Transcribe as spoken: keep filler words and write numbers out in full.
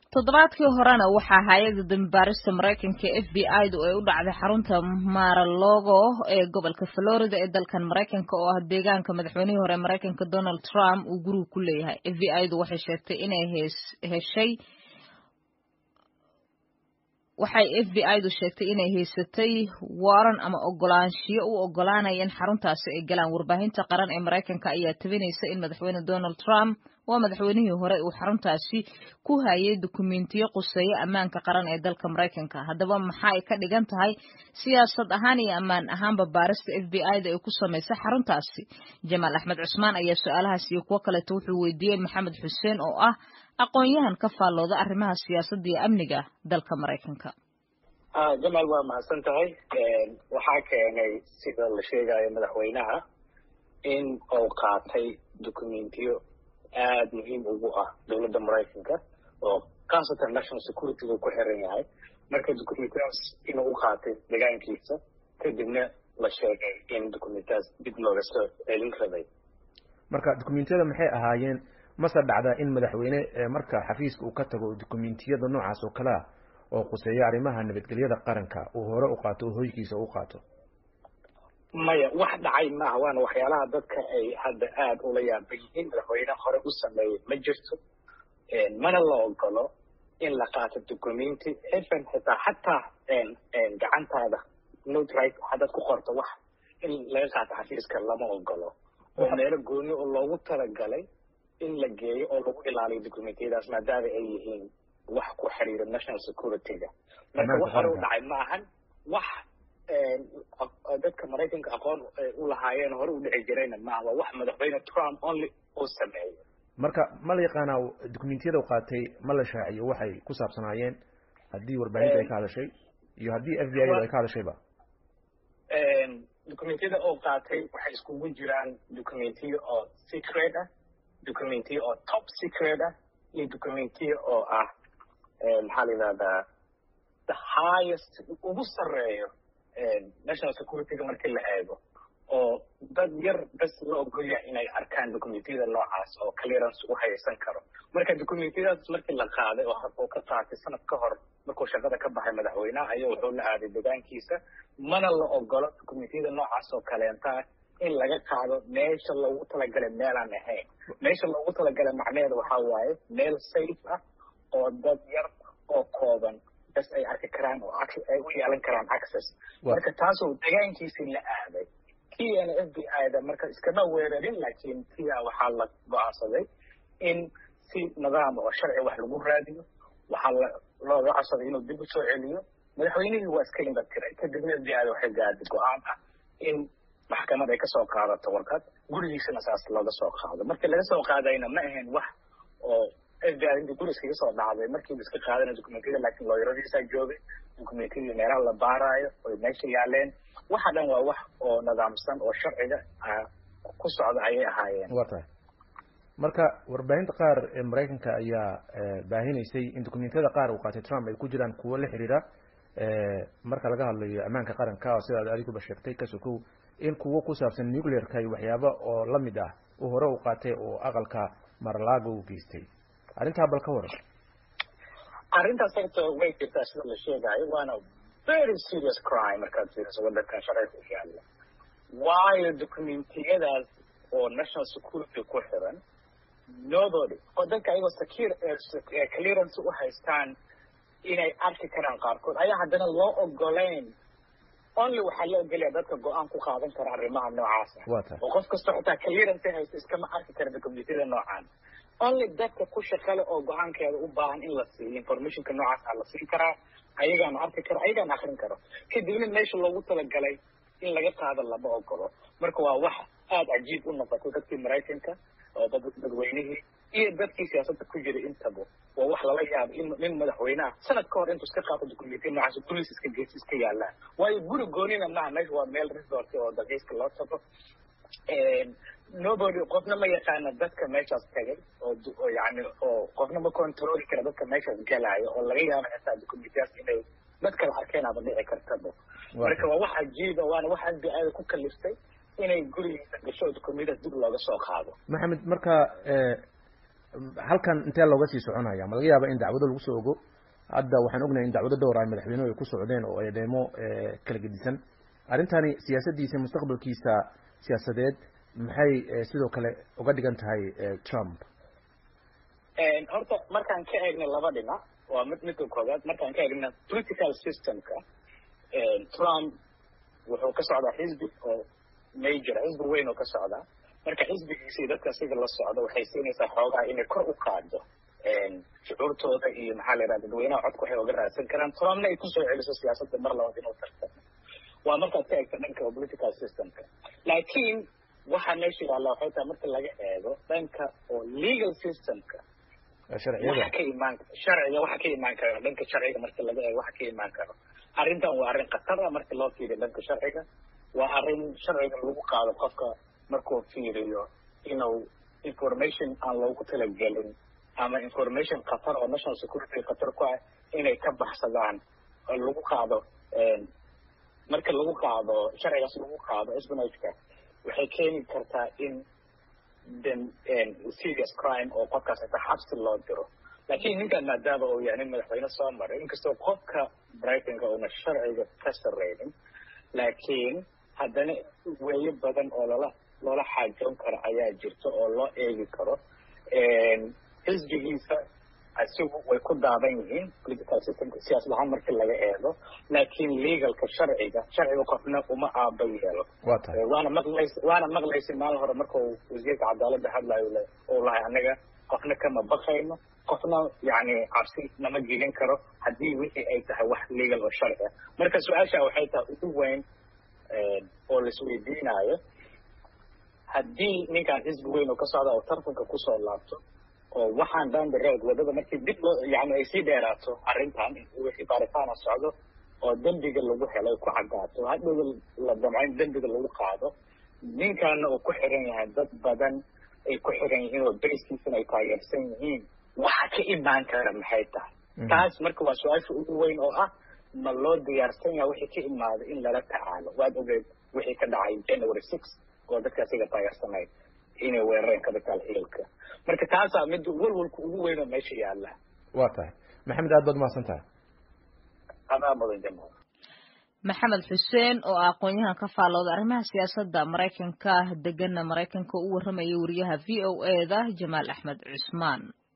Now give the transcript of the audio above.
toddobaadkii horena waxaa hay'adda dambibaarista Mareykanka F B I-du ay u dhacday xarunta Mar-a-Lago ee gobolka Florida ee dalkan Mareykanka oo ah deegaanka madaxweynihii hore Mareykanka Donald Trump uu guriga ku leeyahay. F B I-du waxay sheegtay inay heshay waxay F B I-du sheegtay inay haysatay waran ama ogolaanshiyo u ogolaanaya in xaruntaasi ay galaan. Warbaahinta qaran ee Mareykanka ayaa tabinaysa in madaxweyne Donald Trump waa madaxweynihii hore uu xaruntaasi ku hayay dukumeentiyo quseeya ammaanka qaran ee dalka Mareykanka. Haddaba maxay ay ka dhigan tahay siyaasad ahaan iyo ammaan ahaanba baarista F B I-da ay ku samaysay xaruntaasi? Jamaal Axmed Cusmaan ayaa su'aalahaas iyo kuwo kale wuxuu weydiiyey Maxamed Xuseen oo ah aqoon-yahan ka faallooda arrimaha siyaasadda iyo amniga dalka Mareykanka. ah Jamaal waa mahadsan tahay. waxaa keenay sida la sheegayo madaxweynaha in uu qaatay dukumeentiyo aad muhiim ugu ah dowladda Mareykanka oo khaasatan national security ku xiran yahay. marka dukumeentiyadaas inuu u qaatay deegaankiisa kadibna la sheegay in dukumeentiyadaas dib looga soo celin rabay. marka dukumeentiyada maxay ahaayeen? mase dhacda in madaxweyne marka xafiiska uu ka tago dukumeentiyada noocaas oo kale ah oo quseeya arrimaha nabadgelyada qaranka uu hore u qaato oo hoykiisa u qaato? maya wax dhacay maaha, waana waxyaalaha dadka ay hadda aad ula yaaban yihiin. madaxweyne hore u sameeyey ma jirto, mana la ogolo in la qaato dukumenti even xitaa xataa gacantaada note right haddaad ku qorto wax in laga qaato xafiiska lama ogolo. oo meelo gooni oo loogu talagalay in la geeyo oo lagu ilaaliyo dukumentiyadaas maadaama ay yihiin wax ku xiriira national security-ga. marka wax hore u dhacay ma ahan wax dadka Mareykanka aqoon u lahaayeen hore u dhici jirayna maaha, waa wax madaxweyne Trump only uu sameeyay. marka ma la yaqaanaa dukumentiyada uu qaatay ma la shaaciyo waxay ku saabsanaayeen haddii warbaahinta ay ka hadashay iyo haddii F B I ay ka hadashayba? dukumentiyada uu qaatay waxay iskugu jiraan dukumentiyo oo secret ah, dukumentiyo oo top secret ah, iyo dukumentiyo oo ah maxaa la yidhahdaa the highest ugu sarreeyo national security-ga markii la eego, oo dad yar bas la ogolyahay inay arkaan dukumentiyada noocaas oo clearance u haysan karo. marka dukumentiyadaas markii la qaaday oo ka qaatay sanad ka hor markuu shaqada ka baxay madaxweynaha ayaa wuxuu la aaday deegaankiisa. mana la ogolo dukumentiyada noocaas oo kaleenta in laga qaado meesha loogu talagalay meelaan ahayn. meesha loogu talagalay macnaheeda waxaa waaye meel safe ah oo dad yar oo kooban bas ay arki karaan oo ay u yeelan karaan access. marka taasoo deegaankiisii la aaday. kiina F B I-da marka iskama weerarin, laakiin kiia waxaa la go'aansaday in si nidaam oo sharci wax lagu raadiyo. waxaa looga codsaday inuu dib u soo celiyo. madaxweynihii waa iska indhatiray. kadibna F B I-da waxay gaadhay go'aan ah in maxkamad ay ka soo qaadato warqad gurigiisana saas looga soo qaado. markii laga soo qaadayna ma ahayn wax oo F B I intii guri iskaga soo dhacday markiiba iska qaadana dukumentiyada, laakiin looyaradiisaa joogay. dukumentiyadii meelaha la baaraayo oy meesha yaaleen. waxa dhan waa wax oo nidaamsan oo sharciga ku socda ayay ahaayeen. waa tahay. marka warbaahinta qaar ee Mareykanka ayaa baahinaysay in dukumentiyada qaar uu qaatay Trump ay ku jiraan kuwo la xiriira marka laga hadlayo ammaanka qaranka oo sidaad adiguba sheegtay ka sokow in kuwo ku saabsan nuclear-ka iyo waxyaabo oo la mid ah uu hore u qaatay oo aqalka Mar-a-Lago u geystay. arrintaa bal ka waran? arrintaas horta way jirtaa sida la sheegayo, waana very serious crime markaad fiiriso waddankan sharciga ku yaalla. waayo dukumentiyadaas oo national security ku xiran nobody oo dadka ayagoo secure clearance u haystaan inay arki karaan qaarkood ayaa haddana loo ogolayn. only waxaa la ogolaya dadka go-aan ku qaadan kara arrimaha noocaas ah. oo qof kastoo xitaa clearance haysto iskama arki kara dukumentiyada noocaan. only dadka ku shaqale oo go-aankeeda u baahan in la siiyo informationka noocaas ah la siin karaa. ayagaana arki karo, ayagaana akrin karo. kadibna meesha loogu talagalay in laga qaado lama ogolo. marka waa wax aad cajiib u noqotay dadkii Mareykanka oo dadweynihii iyo dadkii siyaasadda ku jiray intaba. waa wax lala yaabo in nin madaxweynaha sanad ka hor intuu iska qaato dukumentiya noocaas booliis iska gees iska yaallaan. waayo guri goonina maaha, meesha waa meel resort oo dalxiiska loo tago. nobody qofna ma yaqaana dadka meeshaas tagay oo yani oo qofna ma controli kara dadka meeshaas galaayo oo laga yaabo xitaa dukumentiyaas inay dad kala arkeen ama dhici kartaba. marka waa wax cajiiba, waana wax F B I-da ku kaliftay inay gurigiisa gasho dukumentiyadaas dib looga soo qaado. maxamed, marka halkan intee looga sii soconaya ma laga yaaba in dacwado lagu soo ogo hadda waxaan ognahay in dacwado dhowr ay madaxweynuhu ay ku socdeen oo eedeemo kala gedisan arrintani siyaasaddiisa mustaqbalkiisa siyaasadeed maxay sidoo kale uga dhigan tahay Trump horta markaan ka eegno laba dhinac waa mid midka koowaad markaan ka eegno political systemka Trump wuxuu ka socdaa xisbi oo major xisbi weyn oo ka socdaa marka xisbigiisa dadka sida la socdo waxay siinaysaa xoogaa inay kor u qaado shucuurtooda iyo maxaa la yidhahda dadweynaha codka waxay uga raadsan karaan Trumpna ay kusoo celiso siyaasadda mar labaad inuu tartamo waa markaad ka eegto dhanka political systemka laakiin waxaa meesha yaalla waxay tahay marka laga eego dhanka oo legal systemka waxa ka imaan sharciga waxa ka imaan kara dhanka sharciga marka laga eego waxa ka imaan karo arrintan waa arrin khatar ah marka loo fiiriyo dhanka sharciga waa arrin sharciga lagu qaado qofka markuu fiiriyo inuu information aan loogu talagelin ama information khatar oo national security khatar ku ah inay ka baxsadaan oo lagu qaado marka lagu qaado sharcigaas lagu qaado espionage-ka waxay keeni kartaa in then serious crime oo qofkaas inta xabsi loo diro laakiin ninkan maadaama uu yahay nin madaxweyne soo maray inkastoo qofka brightonka uuna sharciga ka sarreynin laakiin haddana weeyo badan oo loola loola xaajoon karo ayaa jirta oo loo eegi karo xisbigiisa isagu way ku daadan yihiin political systemka siyaasad ahaan markii laga eego laakiin legalka sharciga sharciga qofna uma aaba yeelo waana maqlays waana maqlaysa maalin hore marka uu wasiirka cadaaladda hadlayo oo lahay anaga qofna kama baqayno qofna yani cabsi nama gelin karo haddii wixii ay tahay wax legal oo sharci ah marka su-aasha waxay tahay ugu weyn oo laisweydiinayo haddii ninkaan xisbi weyn oo ka socda oo tartanka kusoo laabto oo waxaan down the road wadada markii dib loo yani ay sii dheeraato arrintan wixii baaritaana socdo oo dembiga lagu helay ku caddaato hadhow la damco in dembiga lagu qaado ninkaana uu ku xiran yahay dad badan ay ku xiran yihiin oo beriskiisana ay taageersan yihiin waxa ka imaan kara maxay tahay taas marka waa su-aasha ugu weyn oo ah ma loo diyaarsan yahay wixii ka imaada in lala tacaalo waad ogeed wixii ka dhacay January six oo dadka asiga taageersanay inay weerareen capital hillka marka taasaa mid walwalka ugu weyn oo meesha yaalla waa tahay maxamed aad baad mahadsan tahay adaa mudan jamaa maxamed xuseen oo ah aqoon-yahan ka faallooda arrimaha siyaasadda maraykanka degana maraykanka u warramaya wariyaha v o e da Jamaal Axmed Cusmaan